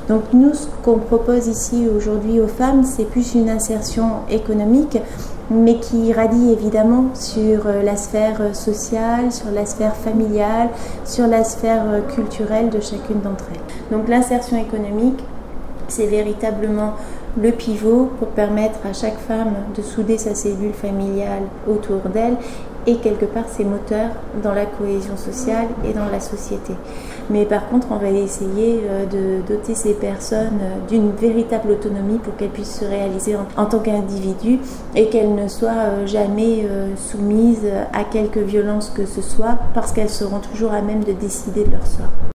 Donc nous, ce qu'on propose ici aujourd'hui aux femmes, c'est plus une insertion économique, mais qui radie évidemment sur la sphère sociale, sur la sphère familiale, sur la sphère culturelle de chacune d'entre elles. Donc l'insertion économique, c'est véritablement le pivot pour permettre à chaque femme de souder sa cellule familiale autour d'elle et quelque part ses moteurs dans la cohésion sociale et dans la société. Mais par contre, on va essayer de doter ces personnes d'une véritable autonomie pour qu'elles puissent se réaliser en tant qu'individus et qu'elles ne soient jamais soumises à quelque violence que ce soit, parce qu'elles seront toujours à même de décider de leur sort.